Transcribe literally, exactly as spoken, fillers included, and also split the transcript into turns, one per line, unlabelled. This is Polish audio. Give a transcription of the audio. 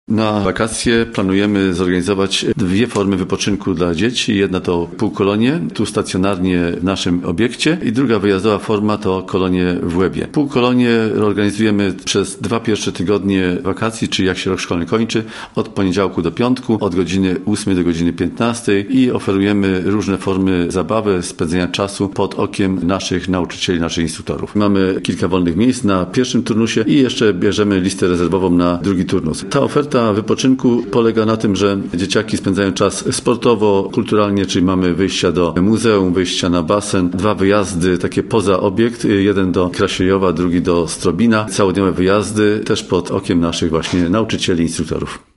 Na wakacje planujemy zorganizować dwie formy wypoczynku dla dzieci. Jedna to półkolonie, tu stacjonarnie w naszym obiekcie, i druga wyjazdowa forma to kolonie w Łebie. Półkolonie organizujemy przez dwa pierwsze tygodnie wakacji, czyli jak się rok szkolny kończy, od poniedziałku do piątku, od godziny ósmej do godziny piętnastej, i oferujemy różne formy zabawy, spędzenia czasu pod okiem naszych nauczycieli, naszych instruktorów. Mamy kilka wolnych miejsc na pierwszym turnusie i jeszcze bierzemy listę rezerwową na drugi turnus. Ta oferta wypoczynku polega na tym, że dzieciaki spędzają czas sportowo, kulturalnie, czyli mamy wyjścia do muzeum, wyjścia na basen, dwa wyjazdy takie poza obiekt, jeden do Krasiejowa, drugi do Strobina, całodniowe wyjazdy też pod okiem naszych właśnie nauczycieli, instruktorów.